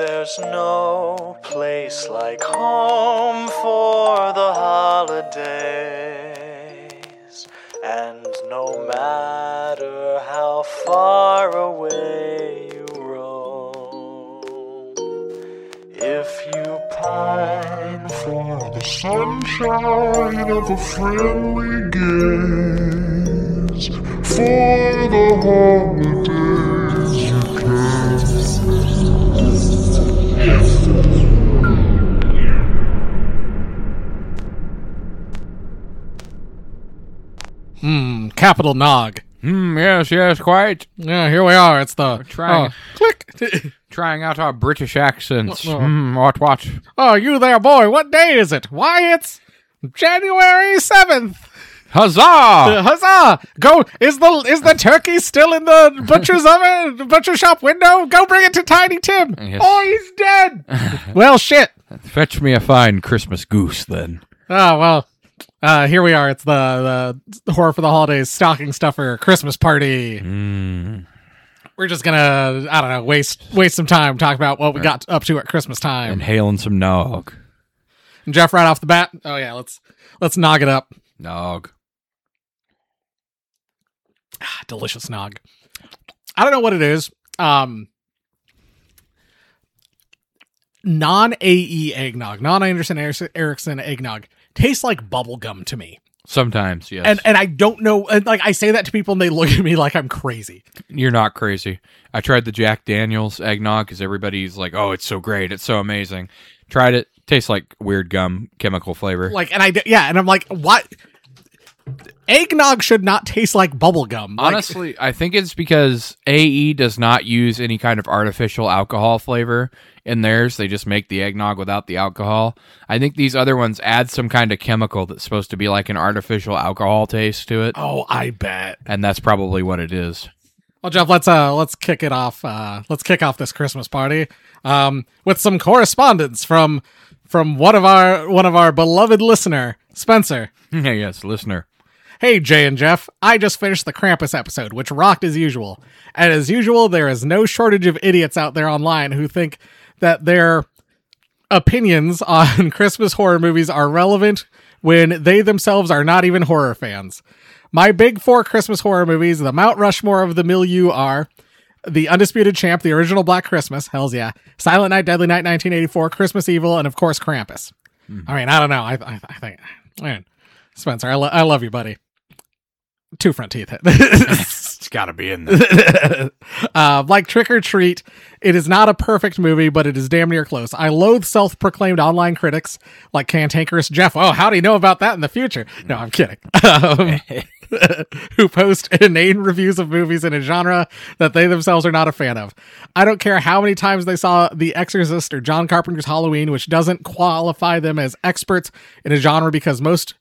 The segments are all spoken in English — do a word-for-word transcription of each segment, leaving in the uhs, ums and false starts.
There's no place like home for the holidays, and no matter how far away you roam, if you pine for the sunshine of a friendly gaze, for the holidays you can. Hmm, Capital Nog. Hmm, yes, yes, quite. Yeah, here we are. It's the... We're trying, oh, click. trying out our British accents. Oh. Hmm, what, what? Oh, you there, boy. What day is it? Why, it's January seventh. Huzzah! Uh, huzzah! Go, is the is the turkey still in the butcher's oven, butcher shop window? Go bring it to Tiny Tim. Yes. Oh, he's dead. Well, shit. Fetch me a fine Christmas goose, then. Oh, well, uh, here we are. It's the, the Horror for the Holidays stocking stuffer Christmas party. Mm. We're just gonna, I don't know, waste waste some time talking about what we got up to at Christmas time. Inhaling some nog. And Jeff, right off the bat, oh yeah, let's let's nog it up. Nog. Ah, delicious nog. I don't know what it is. Um, non-A E eggnog, non-Anderson Erickson eggnog tastes like bubble gum to me. Sometimes, yes. And and I don't know, and like I say that to people and they look at me like I'm crazy. You're not crazy. I tried the Jack Daniels eggnog because everybody's like, oh, it's so great. It's so amazing. Tried it. Tastes like weird gum chemical flavor. Like, and I, yeah, and I'm like, what? Eggnog should not taste like bubble gum. Like, honestly, I think it's because A E does not use any kind of artificial alcohol flavor in theirs. They just make the eggnog without the alcohol. I think these other ones add some kind of chemical that's supposed to be like an artificial alcohol taste to it. Oh, I bet. And that's probably what it is. Well, Jeff, let's uh let's kick it off. Uh, let's kick off this Christmas party um, with some correspondence from from one of our one of our beloved listener, Spencer. Yes, listener. Hey, Jay and Jeff, I just finished the Krampus episode, which rocked as usual. And as usual, there is no shortage of idiots out there online who think that their opinions on Christmas horror movies are relevant when they themselves are not even horror fans. My big four Christmas horror movies, the Mount Rushmore of the milieu, are The Undisputed Champ, the original Black Christmas, hells yeah, Silent Night, Deadly Night, nineteen eighty-four, Christmas Evil, and of course Krampus. Mm. I mean, I don't know. I, I, I think, man, Spencer, I, lo- I love you, buddy. Two front teeth. It's got to be in there. uh, like Trick or Treat, it is not a perfect movie, but it is damn near close. I loathe self-proclaimed online critics like Cantankerous Jeff. Oh, how do you know about that in the future? No, I'm kidding. Um, who post inane reviews of movies in a genre that they themselves are not a fan of. I don't care how many times they saw The Exorcist or John Carpenter's Halloween, which doesn't qualify them as experts in a genre because most...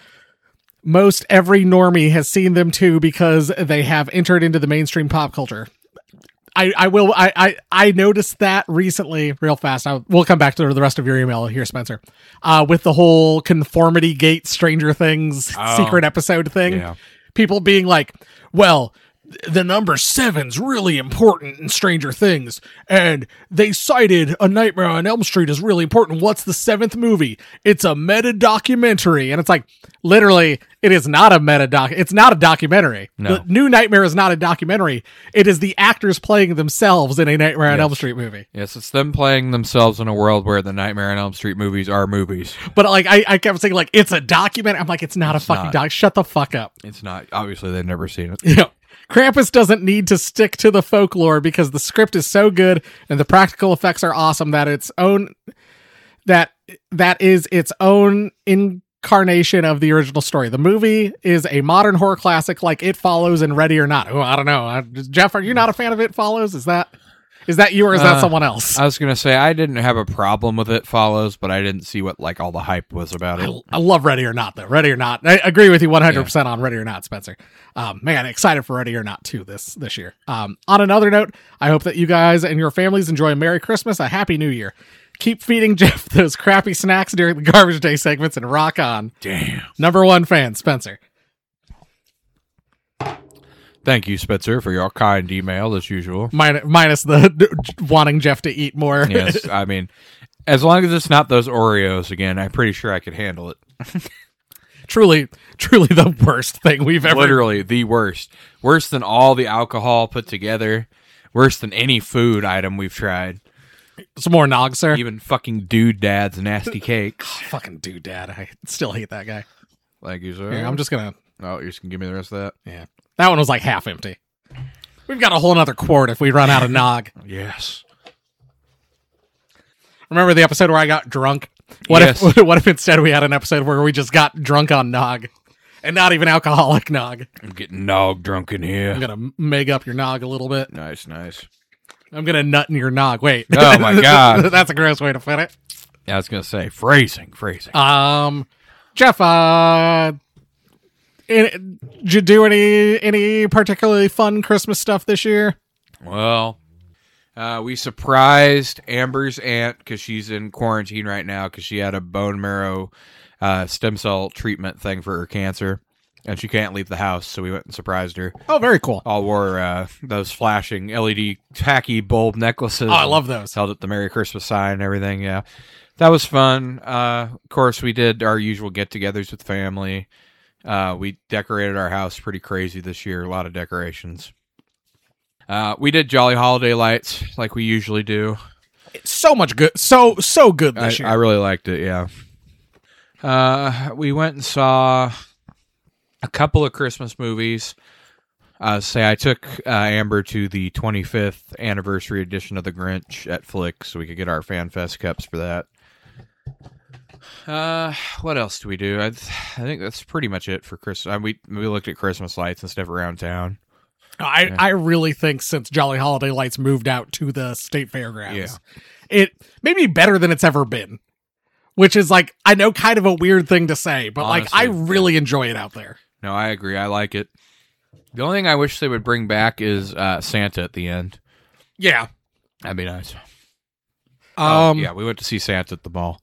Most every normie has seen them too because they have entered into the mainstream pop culture. I, I will, I, I, I noticed that recently real fast. I, we'll come back to the rest of your email here, Spencer, uh, with the whole conformity gate Stranger Things oh, secret episode thing. Yeah. People being like, well, the number seven's really important in Stranger Things, and they cited A Nightmare on Elm Street as really important. What's the seventh movie? It's a meta documentary, and it's like literally, it is not a meta doc. It's not a documentary. No. The New Nightmare is not a documentary. It is the actors playing themselves in a Nightmare on yes. Elm Street movie. Yes, it's them playing themselves in a world where the Nightmare on Elm Street movies are movies. But like, I, I kept saying like, it's a document. I'm like, it's not It's a fucking not. doc. Shut the fuck up. It's not. Obviously, they've never seen it. Yeah. Krampus doesn't need to stick to the folklore because the script is so good and the practical effects are awesome that its own that that is its own incarnation of the original story. The movie is a modern horror classic like It Follows and Ready or Not. Oh, I don't know. Uh, Jeff, are you not a fan of It Follows? Is that is that you or is that Uh, someone else? I was gonna say I didn't have a problem with It Follows, but I didn't see what like all the hype was about it. I, I love Ready or Not, though. Ready or Not. I agree with you one hundred percent yeah. on Ready or Not, Spencer. Um, man, excited for Ready or Not, too, this this year. Um, on another note, I hope that you guys and your families enjoy a Merry Christmas, a Happy New Year. Keep feeding Jeff those crappy snacks during the Garbage Day segments and rock on. Damn. Number one fan, Spencer. Thank you, Spitzer, for your kind email as usual. Min- minus the d- wanting Jeff to eat more. Yes, I mean, as long as it's not those Oreos again, I'm pretty sure I could handle it. Truly, truly the worst thing we've ever... Literally the worst. Worse than all the alcohol put together. Worse than any food item we've tried. Some more nog, sir. Even fucking Dude Dad's nasty cake. Fucking dude, dad. I still hate that guy. Thank you, sir. Here, I'm just gonna... Oh, you're just gonna give me the rest of that? Yeah. That one was like half empty. We've got a whole nother quart if we run out of nog. Yes. Remember the episode where I got drunk? What Yes. if what if instead we had an episode where we just got drunk on nog? And not even alcoholic nog. I'm getting nog drunk in here. I'm gonna make up your nog a little bit. Nice, nice. I'm gonna nut in your nog. Wait. Oh my God. That's a gross way to put it. Yeah, I was gonna say phrasing, phrasing. Um, Jeff, uh, in, did you do any any particularly fun Christmas stuff this year? Well, uh, we surprised Amber's aunt because she's in quarantine right now because she had a bone marrow uh, stem cell treatment thing for her cancer, and she can't leave the house, so we went and surprised her. Oh, very cool. All wore uh, those flashing L E D tacky bulb necklaces. Oh, I love those. Held up the Merry Christmas sign and everything, yeah. That was fun. Uh, of course, we did our usual get-togethers with family. Uh, we decorated our house pretty crazy this year. A lot of decorations. Uh, we did Jolly Holiday Lights like we usually do. It's so much good. So, so good I, this year. I really liked it, yeah. Uh, we went and saw a couple of Christmas movies. Uh, say I took uh, Amber to the twenty-fifth anniversary edition of The Grinch at Flick so we could get our FanFest cups for that. Uh, what else do we do? I, I think that's pretty much it for Christmas. We we looked at Christmas lights and stuff around town. I, Yeah. I really think since Jolly Holiday Lights moved out to the state fairgrounds, Yeah. it may be better than it's ever been. Which is like, I know kind of a weird thing to say, but like, I Honestly, really enjoy it out there. No, I agree. I like it. The only thing I wish they would bring back is uh, Santa at the end. Yeah. That'd be nice. Um, oh, yeah, we went to see Santa at the mall.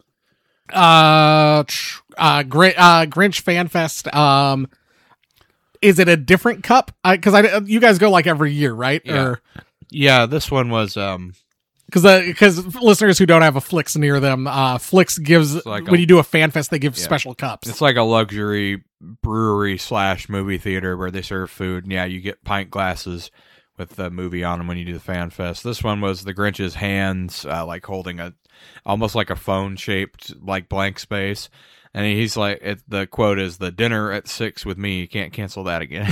Uh, tr- uh, Gr- uh, Grinch Fan Fest. Um, is it a different cup? I because I you guys go like every year, right? Yeah. Or Yeah, this one was um because because listeners who don't have a Flix near them, uh, Flix gives like when a- you do a fan fest, they give Yeah. special cups. it's like a luxury brewery slash movie theater where they serve food. And yeah, you get pint glasses with the movie on them when you do the fan fest. This one was the Grinch's hands, uh, like holding a almost like a phone shaped like blank space. And he's like, it, the quote is, "The dinner at six with me. You can't cancel that again."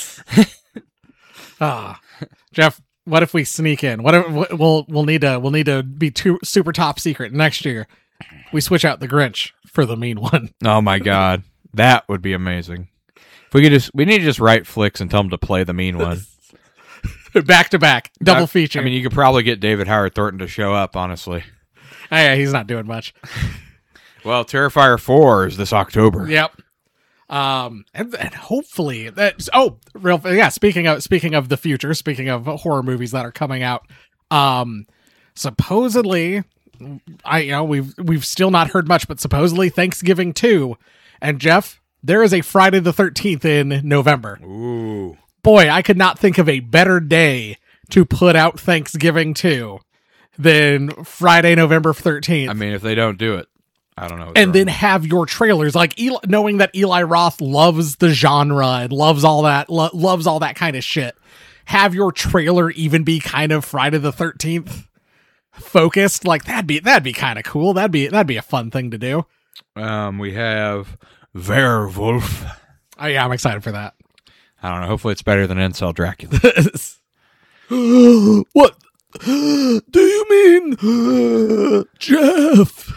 Ah, Jeff, what if we sneak in? What if we'll we'll need to we'll need to be too super top secret next year? We switch out the Grinch for the mean one. Oh my God, that would be amazing. If we could just, we need to just write Flicks and tell them to play the mean one. Back to back, double I- feature. I mean, you could probably get David Howard Thornton to show up, honestly. Oh, yeah, he's not doing much. Well, Terrifier four is this October. Yep. Um, and, and hopefully that. Oh, real. Yeah. Speaking of speaking of the future, speaking of horror movies that are coming out, um, supposedly, I you know we've we've still not heard much, but supposedly Thanksgiving two, and Jeff, there is a Friday the thirteenth in November. Ooh. Boy, I could not think of a better day to put out Thanksgiving two than Friday, November thirteenth. I mean, if they don't do it, I don't know. what's And wrong. then have your trailers like Eli, knowing that Eli Roth loves the genre and loves all that, lo- loves all that kind of shit. Have your trailer even be kind of Friday the thirteenth focused. Like that'd be, that'd be kind of cool. That'd be, that'd be a fun thing to do. um, we have Werewolf. Oh yeah, I'm excited for that. I don't know. Hopefully, it's better than Incel Dracula. What do you mean, Jeff?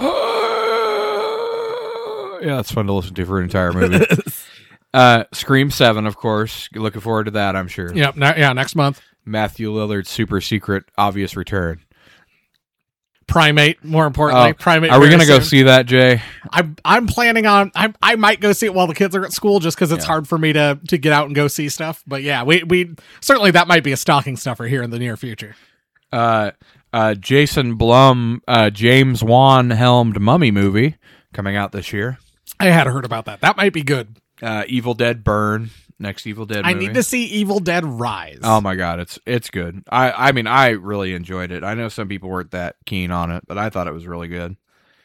Yeah, it's fun to listen to for an entire movie. uh, Scream seven, of course. You're looking forward to that, I'm sure. Yep. Ne- yeah. Next month. Matthew Lillard's super secret, obvious return. Primate. More importantly, Oh, Primate. Are we very going to go soon. see that, Jay? I'm I'm planning on I I might go see it while the kids are at school just because it's Yeah. hard for me to to get out and go see stuff. But yeah, we we certainly that might be a stocking stuffer here in the near future. Uh, uh, Jason Blum, uh, James Wan helmed Mummy movie coming out this year. I had heard about that. That might be good. Uh, Evil Dead Burn next Evil Dead I movie. need to see Evil Dead Rise. Oh my god, it's it's good. I I mean, I really enjoyed it. I know some people weren't that keen on it, but I thought it was really good.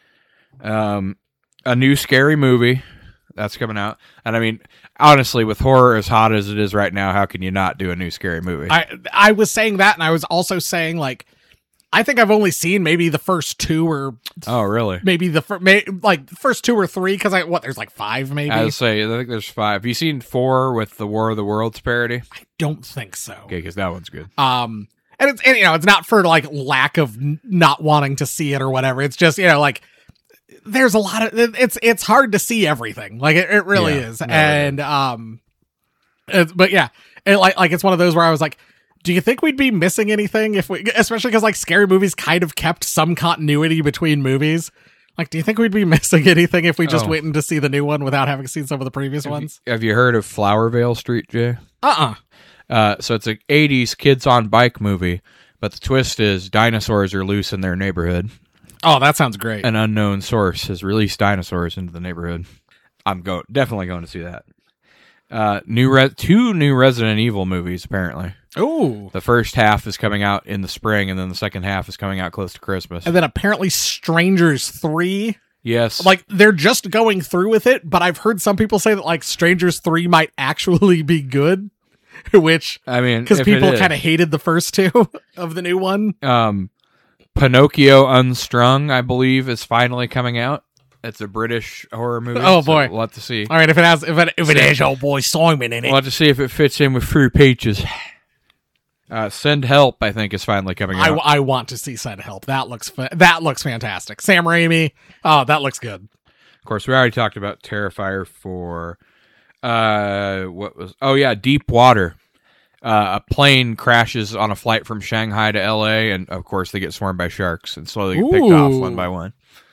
Um, a new scary movie that's coming out, and I mean, honestly, with horror as hot as it is right now, how can you not do a new scary movie? I I was saying that, and I was also saying like, I think I've only seen maybe the first two or oh, really? maybe the fir- may, like the first two or three because I what there's like five maybe. I would say I think there's five. Have you seen four with the War of the Worlds parody? I don't think so. Okay, because that one's good. Um, and it's and, you know it's not for like lack of n- not wanting to see it or whatever. It's just you know like. There's a lot of it's it's hard to see everything like it, it really Yeah, is no, and it is. um it, but yeah it, like like it's one of those where I was like, do you think we'd be missing anything if we, especially because like scary movies kind of kept some continuity between movies, like do you think we'd be missing anything if we just Oh. waiting to see the new one without having seen some of the previous Have ones? you, have you heard of Flowervale Street, Jay? Uh-uh. Uh, so it's a eighties kids on bike movie, but the twist is dinosaurs are loose in their neighborhood. Oh, that sounds great. An unknown source has released dinosaurs into the neighborhood. I'm go definitely going to see that. Uh, new re- two new Resident Evil movies apparently. Ooh. The first half is coming out in the spring, and then the second half is coming out close to Christmas. And then apparently Strangers three, Yes, like they're just going through with it, but I've heard some people say that like Strangers three might actually be good, which I mean, because if it people is, kind of hated the first two of the new one. um, Pinocchio Unstrung, I believe, is finally coming out. It's a British horror movie. Oh, so boy. we'll have to see. All right, if it has, if it, if it has old boy Simon in it, We'll have to see if it fits in with Fruit Peaches. Uh, Send Help, I think, is finally coming I, out. I want to see Send Help. That looks fa- that looks fantastic. Sam Raimi, oh, that looks good. Of course, we already talked about Terrifier for, uh, what was, oh yeah, Deep Water. Uh, a plane crashes on a flight from Shanghai to L A, and of course they get swarmed by sharks and slowly get picked off Ooh. one by one.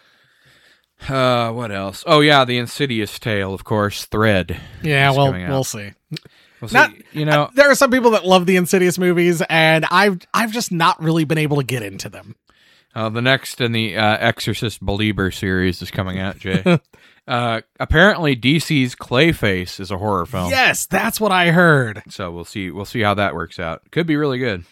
Uh, what else? Oh yeah, the Insidious tale, of course, Thread. Yeah, is well, coming out. we'll see. We'll see. Not, you know, there are some people that love the Insidious movies, and I've I've just not really been able to get into them. uh, the next in the uh, Exorcist Belieber series is coming out, Jay. uh, apparently, D C's Clayface is a horror film. Yes, that's what I heard. So we'll see. We'll see how that works out. Could be really good.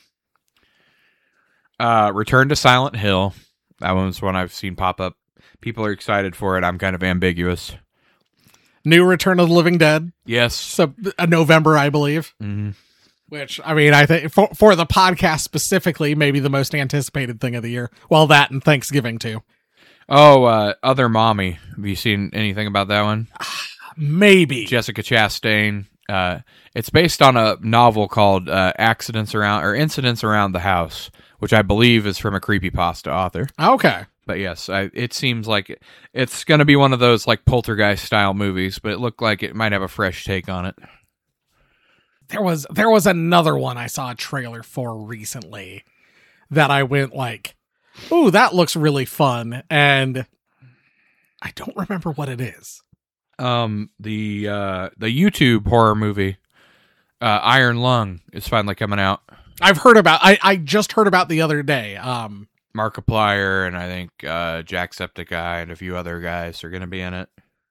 Uh, Return to Silent Hill. That one's one I've seen pop up. People are excited for it. I'm kind of ambiguous. New Return of the Living Dead, Yes. so uh, November, I believe. hmm Which I mean, I think for for the podcast specifically, maybe the most anticipated thing of the year. Well, that and Thanksgiving too. Oh, uh, Other Mommy. Have you seen anything about that one? Maybe. Jessica Chastain. Uh, it's based on a novel called uh, Accidents Around or Incidents Around the House, which I believe is from a creepypasta author. Okay. But yes, I, it seems like it, it's going to be one of those like Poltergeist style movies, but it looked like it might have a fresh take on it. There was there was another one I saw a trailer for recently that I went like, "Ooh, that looks really fun," and I don't remember what it is. Um, the uh, the YouTube horror movie, uh, Iron Lung, is finally coming out. I've heard about. I I just heard about the other day. Um, Markiplier and I think uh, Jacksepticeye and a few other guys are going to be in it.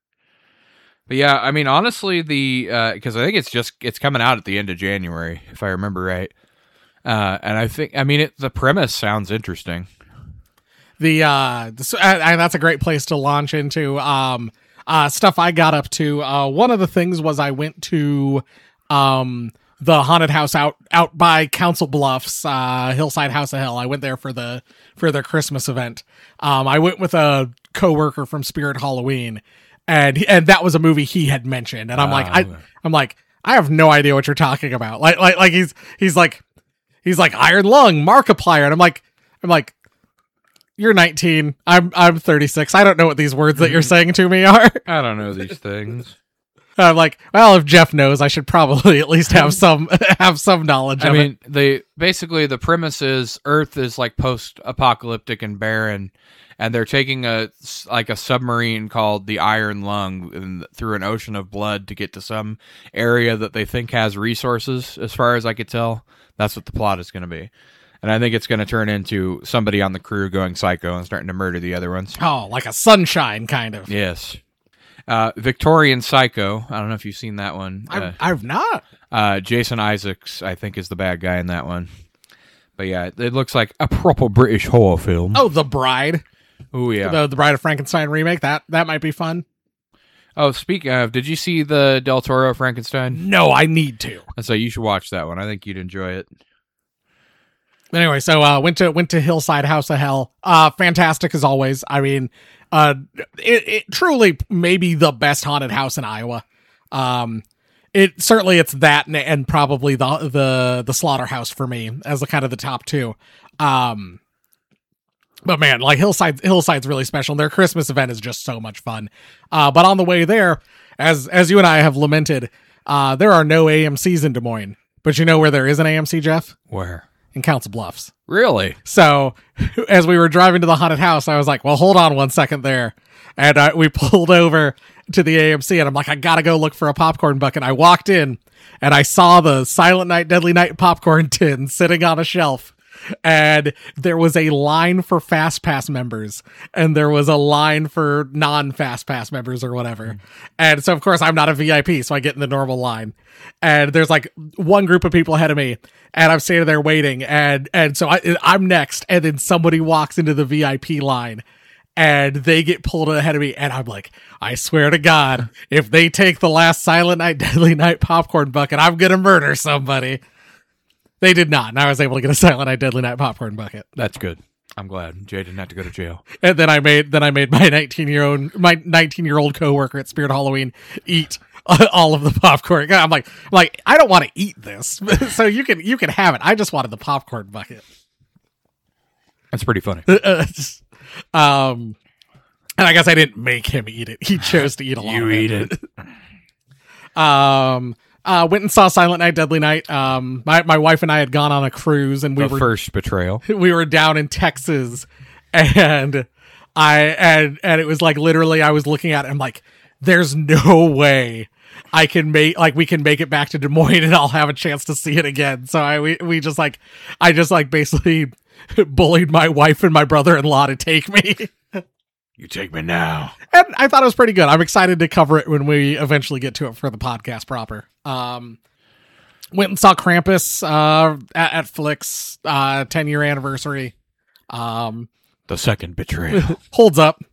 But yeah, I mean, honestly, the because I think it's just it's coming out at the end of January, if I remember right. Uh, and I think, I mean, it, the premise sounds interesting. the uh, the, and that's a great place to launch into. Um, uh, stuff I got up to. Uh, one of the things was I went to um. the haunted house out out by Council Bluffs, uh, Hillside House of Hell. I went there for the for their Christmas event. Um, I went with a coworker from Spirit Halloween, and he- and that was a movie he had mentioned. And I'm like, Oh, I okay. I'm like, I have no idea what you're talking about. Like like like he's he's like he's like Iron Lung, Markiplier, and I'm like I'm like. You're nineteen. I'm I'm thirty-six. I don't know what these words that you're saying to me are. I don't know these things. I'm like, well, if Jeff knows, I should probably at least have some have some knowledge I of mean, it. they basically the premise is Earth is like post-apocalyptic and barren, and they're taking a like a submarine called the Iron Lung and through an ocean of blood to get to some area that they think has resources. As far as I could tell, that's what the plot is going to be, and I think it's going to turn into somebody on the crew going psycho and starting to murder the other ones. Oh, like a sunshine kind of. Yes. Uh, Victorian Psycho. I don't know if you've seen that one. I've, Uh, I've not. uh, Jason Isaacs, I think, is the bad guy in that one. But yeah, it looks like a proper British horror film. Oh, The Bride. Oh yeah. The, the Bride of Frankenstein remake. That that might be fun. Oh, speaking of, did you see the Del Toro Frankenstein? No, I need to. So you should watch that one. I think you'd enjoy it. Anyway, so uh, went to went to Hillside House of Hell. Uh, fantastic as always. I mean, uh, it, it truly maybe the best haunted house in Iowa. Um, it certainly it's that and, and probably the the the Slaughterhouse for me as the kind of the top two. Um, but man, like Hillside Hillside's really special. Their Christmas event is just so much fun. Uh, but on the way there, as as you and I have lamented, uh, there are no A M Cs in Des Moines. But you know where there is an A M C, Jeff? Where? In Council Bluffs. Really? So as we were driving to the haunted house, I was like, well, hold on one second there. And I, we pulled over to the A M C and I'm like, I gotta go look for a popcorn bucket. I walked in and I saw the Silent Night, Deadly Night popcorn tin sitting on a shelf. And there was a line for Fast Pass members and there was a line for non-Fast Pass members or whatever. Mm. And so of course I'm not a V I P, so I get in the normal line and there's like one group of people ahead of me and I'm standing there waiting and, and so I, I'm next and then somebody walks into the V I P line and they get pulled ahead of me and I'm like, I swear to God, if they take the last Silent Night, Deadly Night popcorn bucket, I'm going to murder somebody. They did not, and I was able to get a Silent Night, Deadly Night popcorn bucket. That's good. I'm glad Jay didn't have to go to jail. And then I made then I made my nineteen year old my nineteen year old coworker at Spirit Halloween eat all of the popcorn. I'm like, I'm like I don't want to eat this, so you can you can have it. I just wanted the popcorn bucket. That's pretty funny. um, and I guess I didn't make him eat it. He chose to eat a lot. You of eat it. it. um. Uh, went and saw Silent Night, Deadly Night. Um, my, my wife and I had gone on a cruise and we the were first betrayal. We were down in Texas and I, and, and it was like, literally I was looking at it. I'm like, there's no way I can make, like, we can make it back to Des Moines and I'll have a chance to see it again. So I, we, we just like, I just like basically bullied my wife and my brother-in-law to take me. You take me now. And I thought it was pretty good. I'm excited to cover it when we eventually get to it for the podcast proper. Um, went and saw Krampus uh, at, at Flicks, uh, ten year anniversary. Um, the second betrayal holds up.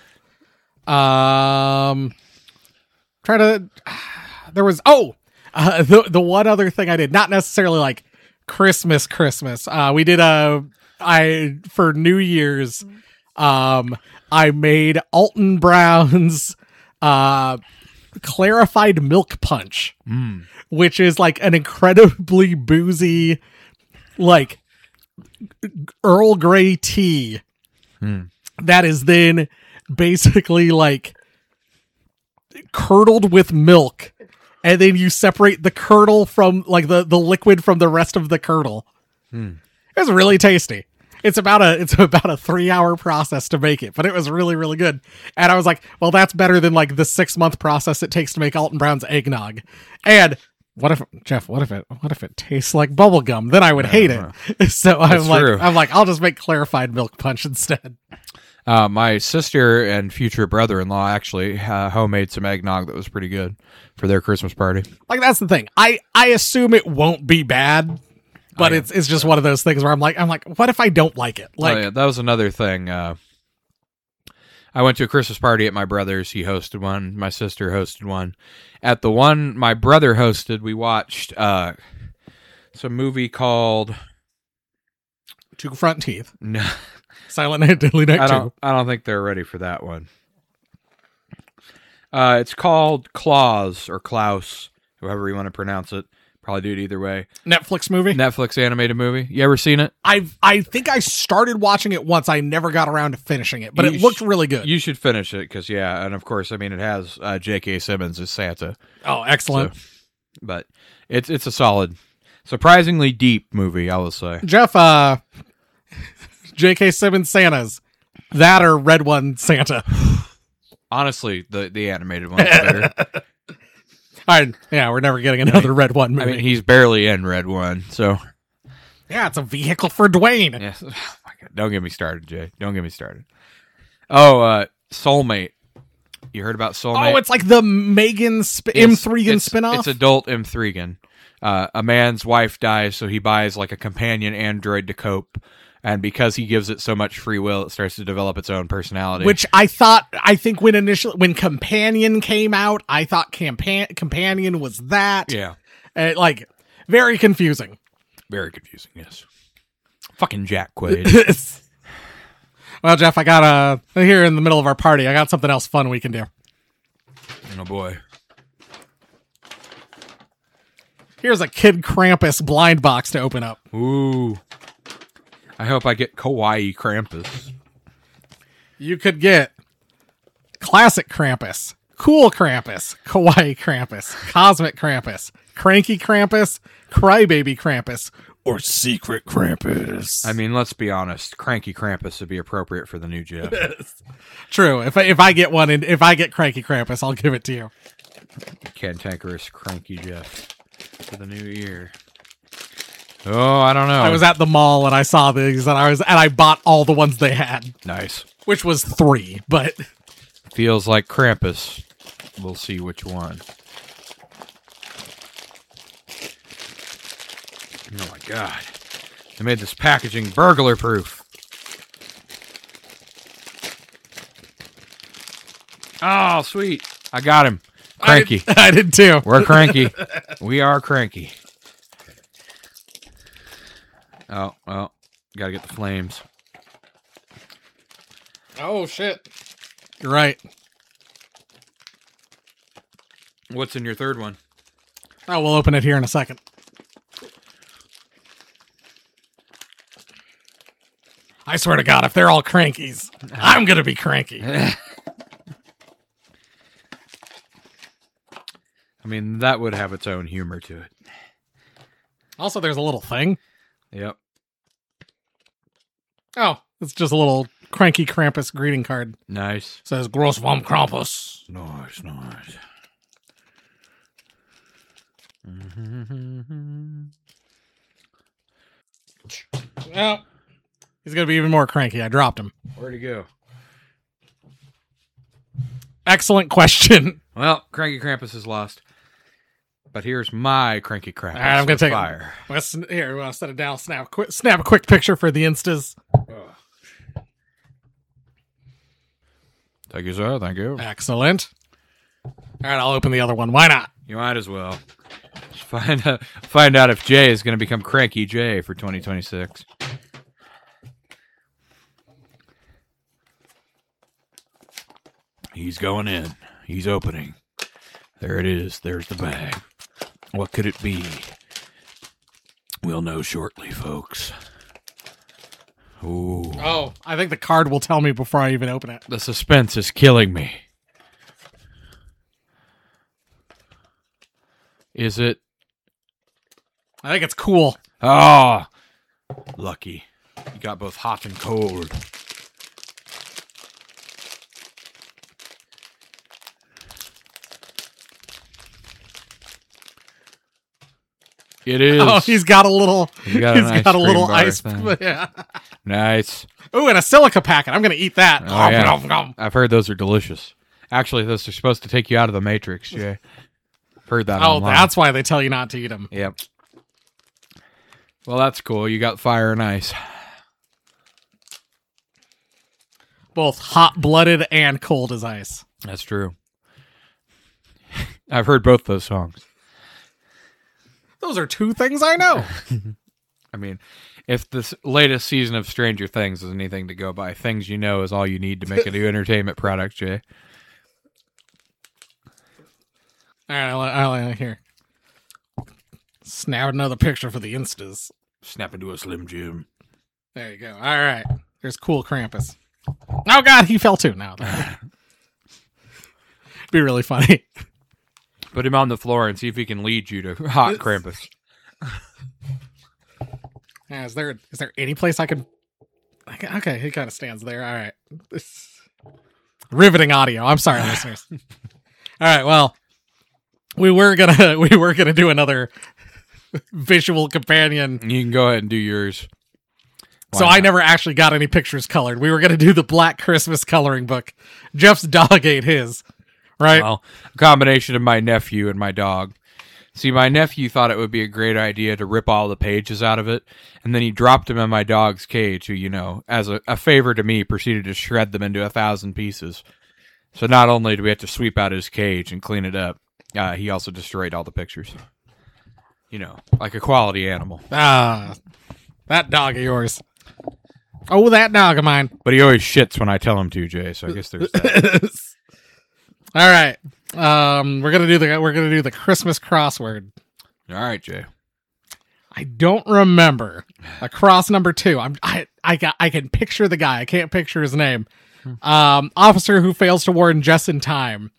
Um, try to. There was oh uh, the the one other thing I did, not necessarily like Christmas Christmas. Uh, we did a I for New Year's. Um, I made Alton Brown's uh, clarified milk punch, mm. which is like an incredibly boozy, like Earl Grey tea mm. that is then basically like curdled with milk, and then you separate the curdle from like the, the liquid from the rest of the curdle. Mm. It was really tasty. It's about a it's about a three hour process to make it, but it was really, really good. And I was like, well, that's better than like the six month process it takes to make Alton Brown's eggnog. And what if Jeff, what if it what if it tastes like bubble gum? Then I would hate it. So I'm like true. I'm like, I'll just make clarified milk punch instead. Uh, my sister and future brother-in-law actually uh, homemade some eggnog that was pretty good for their Christmas party. Like that's the thing. I, I assume it won't be bad. But it's it's just one of those things where I'm like I'm like, what if I don't like it? Like oh, yeah, that was another thing. Uh, I went to a Christmas party at my brother's. He hosted one. My sister hosted one. At the one my brother hosted, we watched uh, some movie called Two Front Teeth. No, Silent Night, Deadly Night I two. don't. I don't think they're ready for that one. Uh, it's called Klaus or Klaus, however you want to pronounce it. Probably do it either way. Netflix movie? Netflix animated movie. You ever seen it? I I think I started watching it once. I never got around to finishing it, but You it looked sh- really good. You should finish it because, yeah, and of course, I mean, it has uh, J K. Simmons as Santa. Oh, excellent. So, but it's it's a solid, surprisingly deep movie, I will say. Jeff, uh, J K. Simmons Santas. That or Red One Santa. Honestly, the, the animated one's better. All right, yeah, we're never getting another Red One movie. I mean, he's barely in Red One, so. Yeah, it's a vehicle for Dwayne. Yes. Oh my God. Don't get me started, Jay. Don't get me started. Oh, uh, Soulmate. You heard about Soulmate? Oh, it's like the Megan sp- M. Thregan it's, spinoff? It's adult M. Thregan. Uh, a man's wife dies, so he buys like a companion android to cope. And because he gives it so much free will, it starts to develop its own personality. Which I thought, I think when initially, when Companion came out, I thought Campan- Companion was that. Yeah. Uh, like, very confusing. Very confusing, yes. Fucking Jack Quaid. Well, Jeff, I got a, here in the middle of our party, I got something else fun we can do. Oh, boy. Here's a Kid Krampus blind box to open up. Ooh. I hope I get Kawaii Krampus. You could get Classic Krampus, Cool Krampus, Kawaii Krampus, Cosmic Krampus, Cranky Krampus, Crybaby Krampus, or Secret Krampus. I mean, let's be honest. Cranky Krampus would be appropriate for the new Jeff. True. If I, if I get one, and if I get Cranky Krampus, I'll give it to you. Cantankerous Cranky Jeff for the new year. Oh, I don't know. I was at the mall and I saw these, and I was and I bought all the ones they had, Nice. which was three. But Feels like Krampus. We'll see which one. Oh my god. They made this packaging burglar proof. Oh, sweet. I got him. Cranky. I did, I did too. We're cranky. We are cranky. Oh, well. Gotta get the flames. Oh shit! You're right. What's in your third one? Oh, we'll open it here in a second. I swear to God, if they're all crankies, I'm gonna be cranky. I mean, that would have its own humor to it. Also, there's a little thing. Yep. Oh, it's just a little cranky Krampus greeting card. Nice. It says Gross vom Krampus. Nice, nice. Well, he's gonna be even more cranky. I dropped him. Where'd he go? Excellent question. Well, Cranky Krampus is lost. But here's my Cranky Krampus. All right, I'm gonna with take fire. it. Let's, here, we want to set it down. Snap, a quick, snap a quick picture for the Instas. Oh. Thank you, sir. Thank you. Excellent. All right, I'll open the other one. Why not? You might as well. Just find out, find out if Jay is going to become Cranky Jay for twenty twenty-six. He's going in. He's opening. There it is. There's the bag. What could it be? We'll know shortly, folks. Ooh. Oh, I think the card will tell me before I even open it. The suspense is killing me. Is it? I think it's cool. Ah, lucky. You got both hot and cold. It is. Oh, he's got a little. He's got a he's nice got a little cream bar ice. thing. Yeah. Nice. Ooh, and a silica packet. I'm gonna eat that. Oh, Nom, yeah. nom, nom. I've heard those are delicious. Actually, those are supposed to take you out of the Matrix, Jay. Heard that Oh, online. that's why they tell you not to eat them. Yep. Well, that's cool. You got fire and ice. Both hot blooded and cold as ice. That's true. I've heard both those songs. Those are two things I know. I mean, if this latest season of Stranger Things is anything to go by, Things You Know is all you need to make a new entertainment product, Jay. All right, I'll, I'll, here. Snap another picture for the Instas. Snap into a Slim Jim. There you go. All right. There's cool Krampus. Oh, God, he fell too now. Be really funny. Put him on the floor and see if he can lead you to hot Krampus. Yeah, is there is there any place I can... Okay, he kind of stands there. All right. This... Riveting audio. I'm sorry, listeners. All right, well, we were gonna we were gonna do another visual companion. You can go ahead and do yours. Why so not? I never actually got any pictures colored. We were gonna do the Black Christmas coloring book. Jeff's dog ate his. right? Well, a combination of my nephew and my dog. See, my nephew thought it would be a great idea to rip all the pages out of it, and then he dropped them in my dog's cage, who, you know, as a, a favor to me, proceeded to shred them into a thousand pieces. So not only do we have to sweep out his cage and clean it up, uh, he also destroyed all the pictures. You know, like a quality animal. Ah, that dog of yours. Oh, that dog of mine. But he always shits when I tell him to, Jay, so I guess there's that. All right. Um, we're gonna do the we're gonna do the Christmas crossword. All right, Jay. I don't remember across number two. I'm I I got I can picture the guy. I can't picture his name. Um, officer who fails to warn just in time.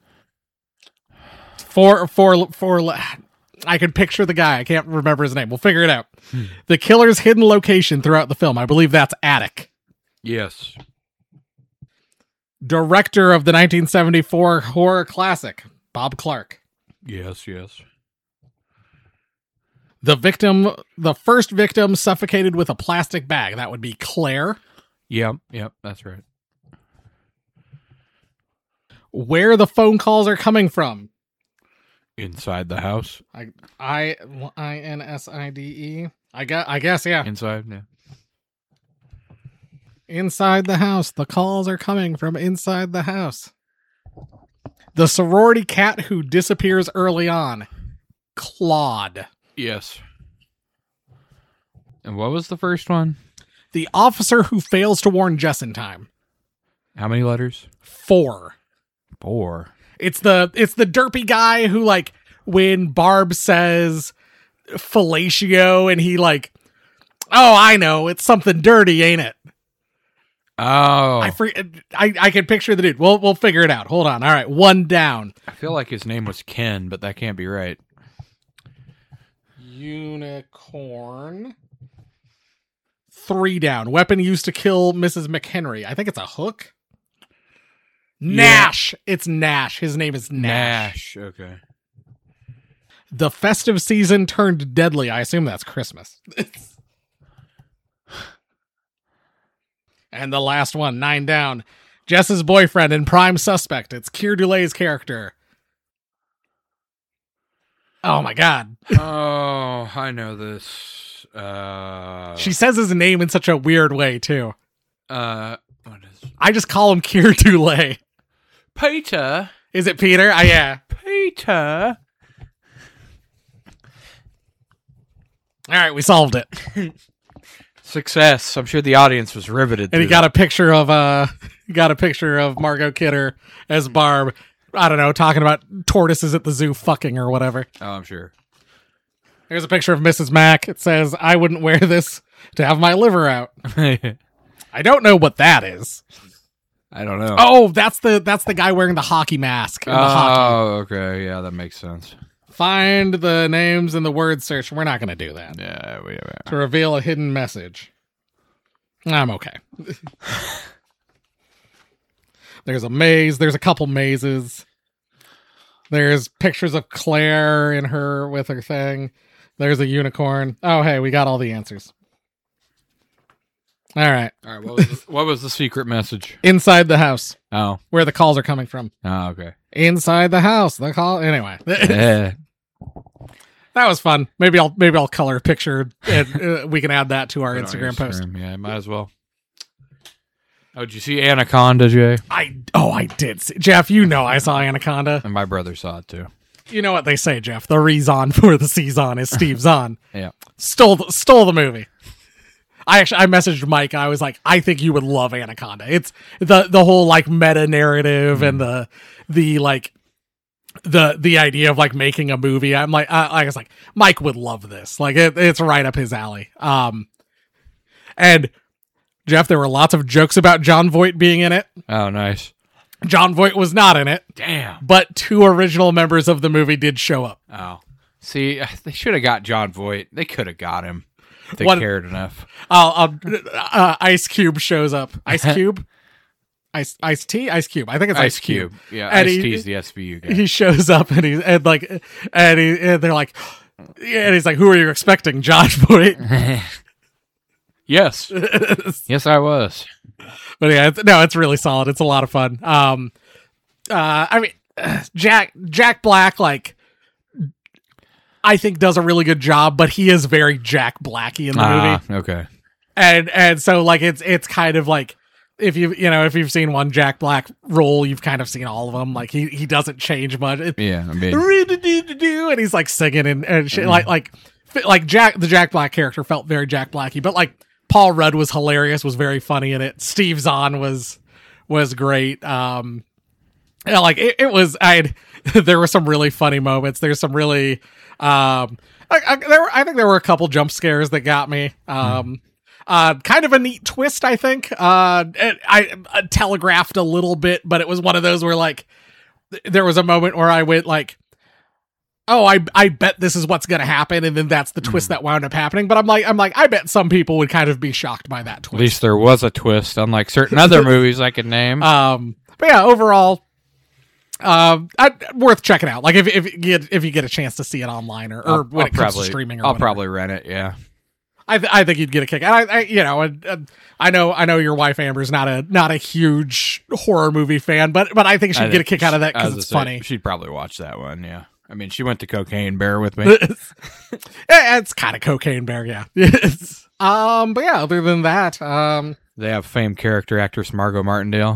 For for for I can picture the guy. I can't remember his name. We'll figure it out. Hmm. The killer's hidden location throughout the film. I believe that's attic. Yes. Director of the nineteen seventy-four horror classic, Bob Clark. Yes, yes. The victim, the first victim suffocated with a plastic bag. That would be Claire. Yep, yep, that's right. Where the phone calls are coming from. Inside the house. I I I N S I D E. I guess, I guess, yeah. Inside, yeah. Inside the house. The calls are coming from inside the house. The sorority cat who disappears early on. Claude. Yes. And what was the first one? The officer who fails to warn Jess in time. How many letters? Four. Four. It's the it's the derpy guy who, like, when Barb says fellatio and he like, oh, I know, it's something dirty, ain't it? Oh. I, free, I I can picture the dude. We'll we'll figure it out. Hold on. All right, one down. I feel like his name was Ken, but that can't be right. Unicorn. Three down. Weapon used to kill Missus McHenry. I think it's a hook. Nash. Yeah. It's Nash. His name is Nash. Nash. Okay. The festive season turned deadly. I assume that's Christmas. And the last one, nine down. Jess's boyfriend and prime suspect. It's Keir Dulley's character. Oh my god. Oh, I know this. Uh, she says his name in such a weird way, too. Uh, what is? I just call him Keir Dulley. Peter. Is it Peter? Oh, yeah. Peter. All right, we solved it. Success. I'm sure the audience was riveted. And he got that. a picture of uh, got a picture of Margot Kidder as Barb. I don't know, talking about tortoises at the zoo fucking or whatever. Oh, I'm sure. There's a picture of Missus Mack. It says, I wouldn't wear this to have my liver out. I don't know what that is. I don't know. Oh, that's the that's the guy wearing the hockey mask. In the oh, hockey. Okay. Yeah, that makes sense. Find the names in the word search. We're not going to do that. Yeah, we, we, to reveal a hidden message. I'm okay. There's a maze. There's a couple mazes. There's pictures of Claire in her with her thing. There's a unicorn. Oh, hey, we got all the answers. All right. All right. What was the, what was the secret message? Inside the house. Oh. Where the calls are coming from. Oh, okay. Inside the house. The call. Anyway. Yeah. That was fun. Maybe I'll maybe I'll color a picture and uh, we can add that to our Put Instagram, Instagram post. Yeah, might as well. Oh, did you see Anaconda, Jay? I oh I did see, Jeff. You know I saw Anaconda, and my brother saw it too. You know what they say, Jeff? The reason for the season is Steve Zahn. Yeah, stole the, stole the movie. I actually I messaged Mike. I was like, I think you would love Anaconda. It's the the whole like meta narrative mm. and the the like the the idea of like making a movie. I'm like I, I was like Mike would love this. Like it, it's right up his alley. Um, and Jeff, there were lots of jokes about John Voight being in it. Oh, nice. John Voight was not in it. Damn. But two original members of the movie did show up. Oh, see, they should have got John Voight. They could have got him. If they One, cared enough. Uh, uh, uh, Ice Cube shows up. Ice Cube. Ice Ice T Ice Cube. I think it's Ice, Ice Cube. Cube. Yeah, and Ice he, T's the S V U guy. He shows up and he's and like and, he, and they're like, and he's like, "Who are you expecting, John Voight?" Yes, yes, I was. But yeah, it's, no, it's really solid. It's a lot of fun. Um, uh, I mean, Jack Jack Black, like, I think does a really good job, but he is very Jack Blacky in the Ah, movie. okay. And and so like it's it's kind of like if you you know if you've seen one Jack Black role, you've kind of seen all of them. Like he, he doesn't change much. It, Yeah, I mean, and he's like singing and, and shit. like like like Jack the Jack Black character felt very Jack Blacky, but like Paul Rudd was hilarious, was very funny in it. Steve Zahn was was great. Um, yeah, like it, it was. I there were some really funny moments. There's some really um, I, I, there were, I think there were a couple jump scares that got me. Um. Mm. Uh, kind of a neat twist, I think. Uh, I, I telegraphed a little bit, but it was one of those where, like, th- there was a moment where I went, like, oh, I I bet this is what's going to happen, and then that's the twist mm. that wound up happening. But I'm like, I'm like, I bet some people would kind of be shocked by that twist. At least there was a twist, unlike certain other movies I could name. Um, but yeah, overall, um, I, worth checking out. Like, if if you get if you get a chance to see it online or, or I'll, when I'll it comes probably, to streaming, or I'll whatever. probably rent it. Yeah. I, th- I think you'd get a kick. I, I you know, I, I know, I know your wife Amber's not a not a huge horror movie fan, but but I think she'd I get think a kick out of that because she- it's say, funny. She'd probably watch that one. Yeah. I mean, she went to Cocaine Bear with me. it's it's kind of Cocaine Bear, yeah. It's, um, but yeah, other than that, um, They have famed character actress Margot Martindale.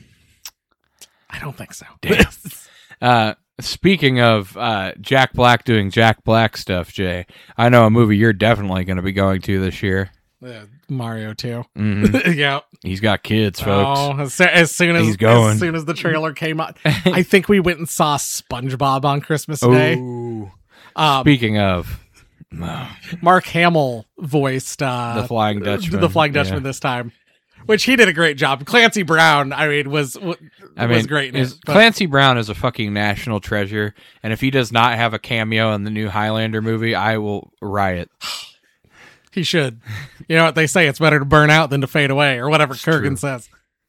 I don't think so. Damn. uh, speaking of uh, Jack Black doing Jack Black stuff, Jay, I know a movie you're definitely going to be going to this year. Uh, Mario two. Mm-hmm. Yeah. He's got kids, folks. Oh, as, as soon as He's going. as soon as the trailer came out, I think we went and saw SpongeBob on Christmas Day. Ooh. Um, Speaking of Mark Hamill voiced uh, the Flying Dutchman, the Flying Dutchman yeah. this time, which he did a great job. Clancy Brown, I mean, was was I mean, great. In is, it, but- Clancy Brown is a fucking national treasure, and if he does not have a cameo in the new Highlander movie, I will riot. He should. You know what they say? It's better to burn out than to fade away, or whatever It's Kurgan true. says.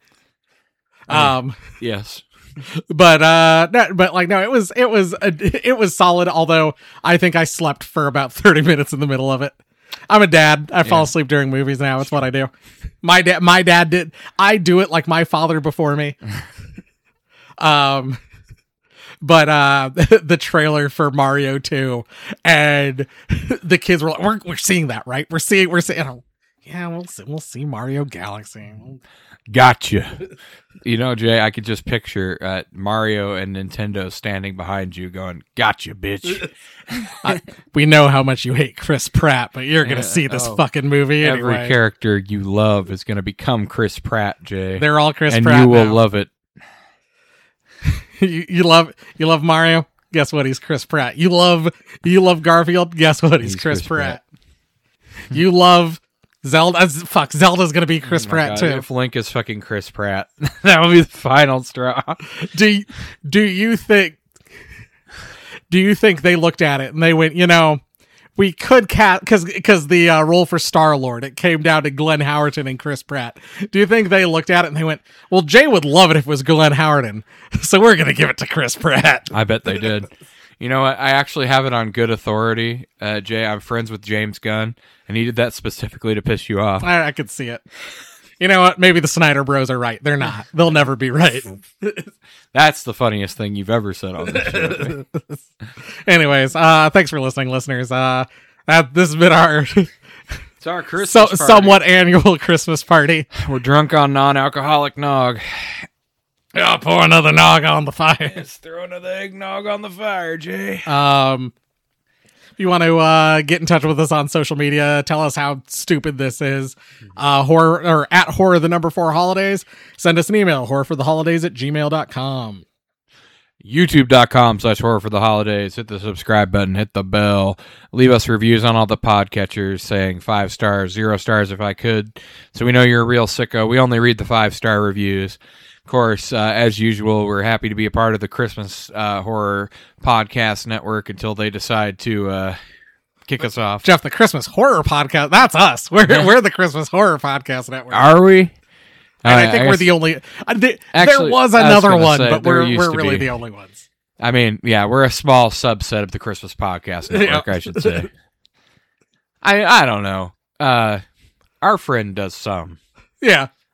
I mean, Um, yes. but uh, no, but like no, it was it was uh, it was solid. Although I think I slept for about thirty minutes in the middle of it. I'm a dad. I fall Yeah. asleep during movies now. It's what I do. My dad, my dad did. I do it like my father before me. um. But uh, the trailer for Mario two, and the kids were like, "We're we're seeing that, right? We're seeing we're seeing." Oh, yeah, we'll see. We'll see Mario Galaxy. Gotcha. You know, Jay, I could just picture uh, Mario and Nintendo standing behind you going, gotcha, bitch. I, we know how much you hate Chris Pratt, but you're gonna Yeah, see this oh. fucking movie Every anyway. character you love is going to become Chris Pratt, Jay. They're all Chris and Pratt. you will now. love it. you, you love you love Mario. Guess what? He's Chris Pratt. You love you love Garfield. Guess what? He's, He's Chris, Chris Pratt. You love Zelda. Fuck, Zelda's gonna be Chris Oh my Pratt God, too. If Link is fucking Chris Pratt, that would be the final straw. Do you, do you think do you think they looked at it and they went, you know, we could cast because because the uh, role for Star Lord, it came down to Glenn Howerton and Chris Pratt. Do you think they looked at it and they went, well, Jay would love it if it was Glenn Howerton, so we're gonna give it to Chris Pratt? I bet they did. You know what? I actually have it on good authority, uh, Jay. I'm friends with James Gunn, and he did that specifically to piss you off. I, I could see it. You know what? Maybe the Snyder Bros are right. They're not. They'll never be right. That's the funniest thing you've ever said on this show. Anyways, uh, thanks for listening, listeners. Uh, that this has been our It's our Christmas so, party. somewhat annual Christmas party. We're drunk on non-alcoholic nog. I'll pour another nog on the fire. Let's throw another eggnog on the fire, Jay. Um, if you want to uh, get in touch with us on social media, tell us how stupid this is. Uh, horror or at horror the number four holidays. Send us an email, horror for the holidays at gmail dot com. YouTube.com slash horror for the holidays. Hit the subscribe button, hit the bell. Leave us reviews on all the podcatchers saying five stars, zero stars if I could. So we know you're a real sicko. We only read the five star reviews. Of course, uh, as usual, we're happy to be a part of the Christmas uh, Horror Podcast Network until they decide to uh, kick us off. Jeff, the Christmas horror podcast. That's us. We're we're the Christmas horror podcast network. Are we? And I Uh, think I we're guess- the only. Uh, th- Actually, there was I was another gonna one, say, but there we're used we're to really be. the only ones. I mean, yeah, we're a small subset of the Christmas Podcast Network, Yeah. I should say. I I don't know. Uh, our friend does some. Yeah,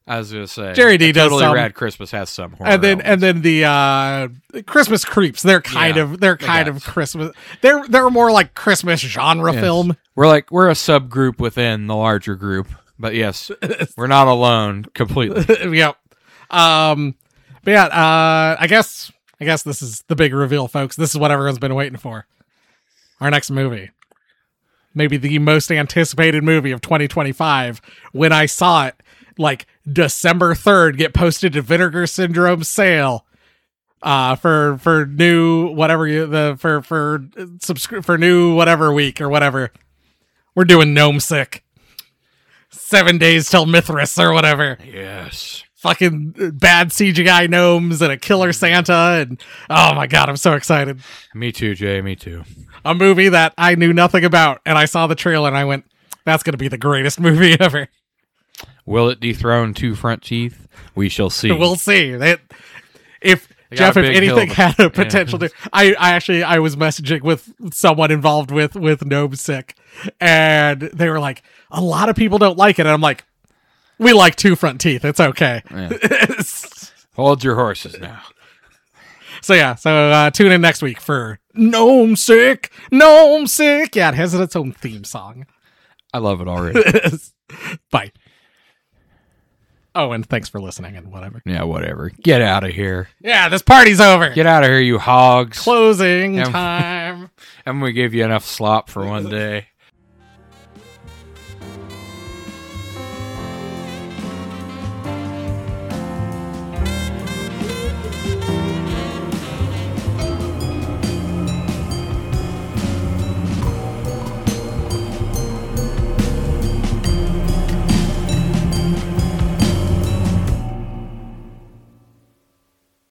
I was gonna say Jerry D a does Totally some. Rad Christmas has some horror And then and elements. then the uh, Christmas Creeps. They're kind Yeah, of they're they kind got of Christmas. They're they're more like Christmas genre Yes. film. We're like we're a subgroup within the larger group, but yes, we're not alone completely. Yep. Um, but yeah, uh, I guess I guess this is the big reveal, folks. This is what everyone's been waiting for. Our next movie, maybe the most anticipated movie of twenty twenty-five. When I saw it, like December third, get posted to Vinegar Syndrome sale, uh, for for new whatever you the for for subscri- for new whatever week or whatever. We're doing Gnome Sick. Seven days till Mithras or whatever. Yes. Fucking bad C G I gnomes and a killer Santa, and oh my god, I'm so excited. Me too, Jay. Me too. A movie that I knew nothing about, and I saw the trailer and I went, that's gonna be the greatest movie ever. Will it dethrone Two Front Teeth? We shall see. We'll see. It, if They got Jeff, a if big anything hill. had a potential to, I, I actually I was messaging with someone involved with with Gnome Sick, and they were like, a lot of people don't like it, and I'm like, we like Two Front Teeth. It's okay. Yeah. Hold your horses now. So yeah, so uh, tune in next week for Gnome Sick, Gnome Sick. Yeah, it has its own theme song. I love it already. Bye. Oh, and thanks for listening and whatever. Yeah, whatever. Get out of here. Yeah, this party's over. Get out of here, you hogs. Closing Yeah. time. And we gave you enough slop for one day.